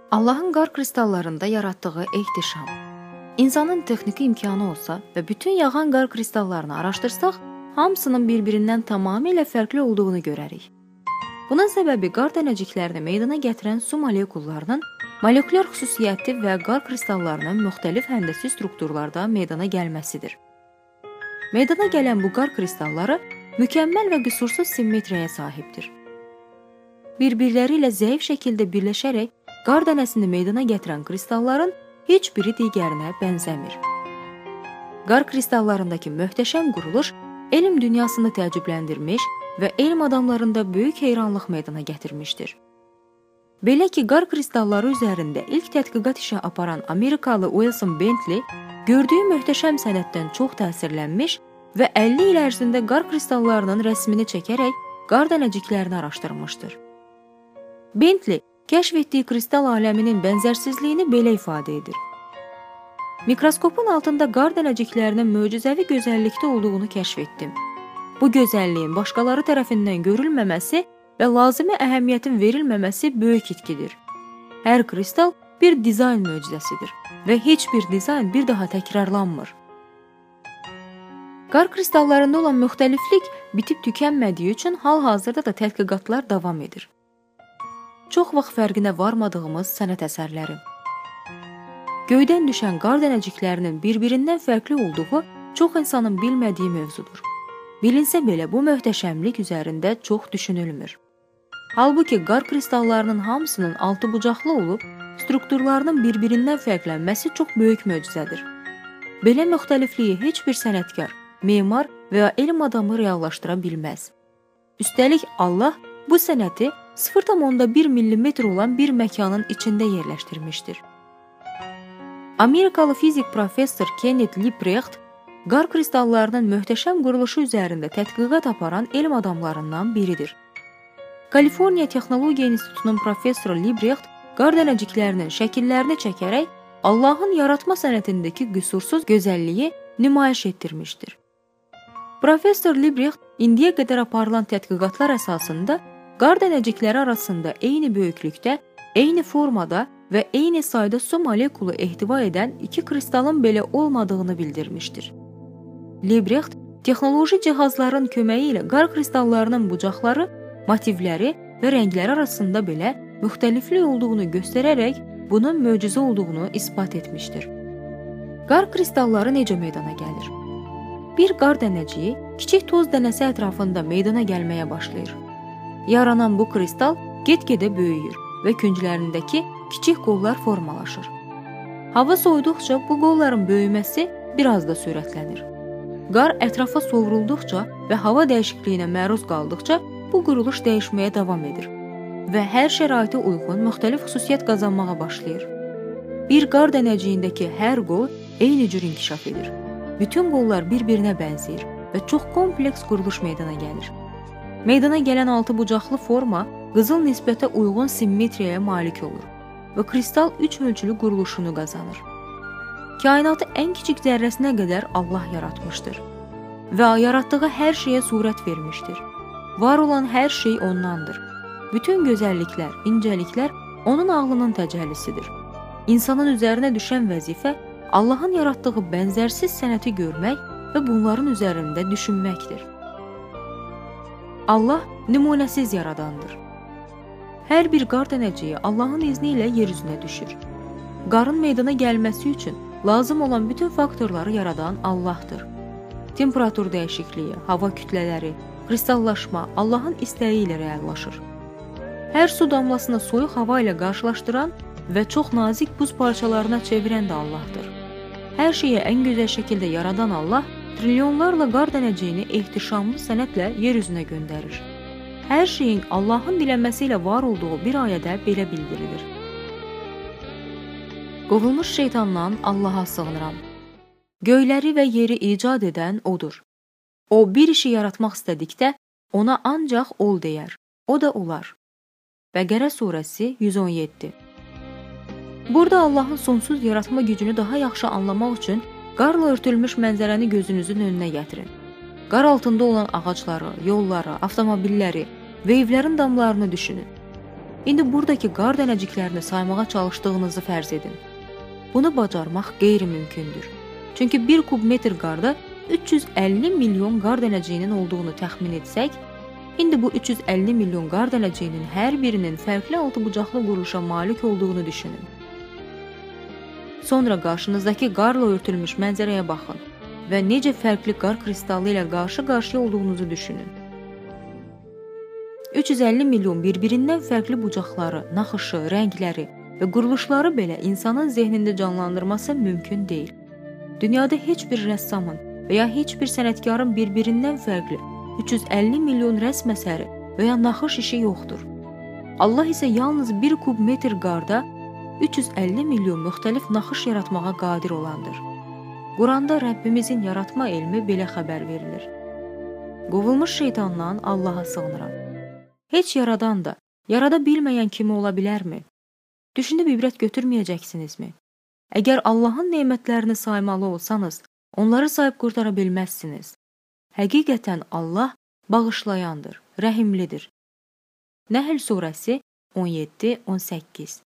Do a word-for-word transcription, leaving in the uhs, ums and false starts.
Allahın qar kristallarında yaratdığı ehtişam. İnsanın texniki imkanı olsa və bütün yağan qar kristallarını araşdırsaq, hamısının bir-birindən tamamilə fərqli olduğunu görərik. Bunun səbəbi qar dənəciklərini meydana gətirən su molekullarının molekulyar xüsusiyyəti və qar kristallarının müxtəlif həndəsi strukturlarda meydana gəlməsidir. Meydana gələn bu qar kristalları mükəmməl və qüsursuz simmetriyaya sahibdir. Bir-birləri ilə zəif şəkildə birləşərək qar dənəsini meydana gətirən kristalların heç biri digərinə bənzəmir. Qar kristallarındakı möhtəşəm quruluş elm dünyasını təəccübləndirmiş və elm adamlarında böyük heyranlıq meydana gətirmişdir. Belə ki, qar kristalları üzərində ilk tədqiqat işi aparan Amerikalı Wilson Bentley gördüyü möhtəşəm sənətdən çox təsirlənmiş və əlli il ərzində qar kristallarının rəsmini çəkərək qar dənəciklərini araşdırmışdır. Bentley kəşf etdiyi kristal aləminin bənzərsizliyini belə ifadə edir. Mikroskopun altında qar dənəciklərinin möcüzəvi gözəllikdə olduğunu kəşf etdim. Bu gözəlliyin başqaları tərəfindən görülməməsi və lazımi əhəmiyyətin verilməməsi böyük itkidir. Hər kristal bir dizayn möcüzəsidir və heç bir dizayn bir daha təkrarlanmır. Qar kristallarında olan müxtəliflik bitib tükənmədiyi üçün hal-hazırda da tədqiqatlar davam edir. Çox vaxt fərqinə varmadığımız sənət əsərləri. Göydən düşən qar dənəciklərinin bir-birindən fərqli olduğu çox insanın bilmədiyi mövzudur. Bilinsə belə bu möhtəşəmlik üzərində çox düşünülmür. Halbuki qar kristallarının hamısının altı bucaqlı olub, strukturlarının bir-birindən fərqlənməsi çox böyük möcüzədir. Belə müxtəlifliyi heç bir sənətkar, memar və ya elm adamı reallaşdıra bilməz. Üstəlik Allah bu sənəti sıfır tam bir millimetr olan bir məkanın içində yerləşdirmişdir. Amerikalı fizik professor Kenneth Liebrecht qar kristallarının möhtəşəm quruluşu üzərində tədqiqat aparan elm adamlarından biridir. Kaliforniya Texnologiya İnstitutunun professoru Liebrecht qar dənəciklərinin şəkillərini çəkərək Allahın yaratma sənətindəki qüsursuz gözəlliyi nümayiş etdirmişdir. Professor Liebrecht indiyə qədər aparılan tədqiqatlar əsasında qar dənəcikləri arasında eyni böyüklükdə, eyni formada və eyni sayda su molekulu ehtiva edən iki kristalın belə olmadığını bildirmişdir. Liebrecht texnoloji cihazların köməyi ilə qar kristallarının bucaqları, motivləri və rəngləri arasında belə müxtəliflik olduğunu göstərərək bunun möcüzə olduğunu isbat etmişdir. Qar kristalları necə meydana gəlir? Bir qar dənəciyi kiçik toz dənəsi ətrafında meydana gəlməyə başlayır. Yaranan bu kristal get-gedə böyüyür və künclərindəki kiçik qollar formalaşır. Hava soyuduqca bu qolların böyüməsi biraz da sürətlənir. Qar ətrafa sovrulduqca və hava dəyişikliyinə məruz qaldıqca bu quruluş dəyişməyə davam edir və hər şəraitə uyğun müxtəlif xüsusiyyət qazanmağa başlayır. Bir qar dənəciyindəki hər qol eyni cür inkişaf edir. Bütün qollar bir-birinə bənzəyir və çox kompleks quruluş meydana gəlir. Meydana gələn altı bucaqlı forma qızıl nisbətə uyğun simmetriyaya malik olur və kristal üç ölçülü quruluşunu qazanır. Kainatı ən kiçik zərrəsinə qədər Allah yaratmışdır və yaratdığı hər şeyə surət vermişdir. Var olan hər şey ondandır. Bütün gözəlliklər, incəliklər onun ağlının təcəllisidir. İnsanın üzərinə düşən vəzifə Allahın yaratdığı bənzərsiz sənəti görmək və bunların üzərində düşünməkdir. Allah nümunəsiz yaradandır. Hər bir qar dənəciyi Allahın izni ilə yer üzünə düşür. Qarın meydana gəlməsi üçün lazım olan bütün faktorları yaradan Allahdır. Temperatur dəyişikliyi, hava kütlələri, kristallaşma Allahın istəyi ilə reallaşır. Hər su damlasını soyuq hava ilə qarşılaşdıran və çox nazik buz parçalarına çevirən də Allahdır. Hər şeyi ən gözəl şəkildə yaradan Allah trilyonlarla qar dənəciyini ehtişamlı sənətlə yer üzünə göndərir. Hər şeyin Allahın diləməsi ilə var olduğu bir ayədə belə bildirilir. Qovulmuş şeytandan Allaha sığınıram. Göyləri və yeri icad edən O'dur. O bir işi yaratmaq istədikdə ona ancaq ol deyər. O da olar. Bəqərə surəsi yüz on yeddi. Burada Allahın sonsuz yaratma gücünü daha yaxşı anlamaq üçün qarla örtülmüş mənzərəni gözünüzün önünə gətirin. Qar altında olan ağacları, yolları, avtomobilləri və evlərin damlarını düşünün. İndi buradakı qar dənəciklərini saymağa çalışdığınızı fərz edin. Bunu bacarmaq qeyri-mümkündür. Çünki bir kub metr qarda üç yüz əlli milyon qar dənəciyinin olduğunu təxmin etsək, indi bu üç yüz əlli milyon qar dənəciyinin hər birinin fərqli altıbucaqlı quruluşa malik olduğunu düşünün. Sonra qarşınızdakı qarla örtülmüş mənzərəyə baxın və necə fərqli qar kristallı ilə qarşı-qarşıya olduğunuzu düşünün. üç yüz əlli milyon bir-birindən fərqli bucaqları, naxışı, rəngləri və quruluşları belə insanın zehnində canlandırması mümkün deyil. Dünyada heç bir rəssamın və ya heç bir sənətkarın bir-birindən fərqli üç yüz əlli milyon rəsm əsəri və ya naxış işi yoxdur. Allah isə yalnız bir kub metr qarda üç yüz əlli milyon müxtəlif naxış yaratmağa qadir olandır. Quranda Rəbbimizin yaratma elmi belə xəbər verilir. Qovulmuş şeytandan Allaha sığınıram. Heç yaradan da, yarada bilməyən kimi ola bilərmi? Düşünüb ibrət götürməyəcəksinizmi? Əgər Allahın nemətlərini saymalı olsanız, onları sayıb qurtara bilməzsiniz. Həqiqətən Allah bağışlayandır, rəhimlidir. Nəhl surəsi on yeddi on səkkiz.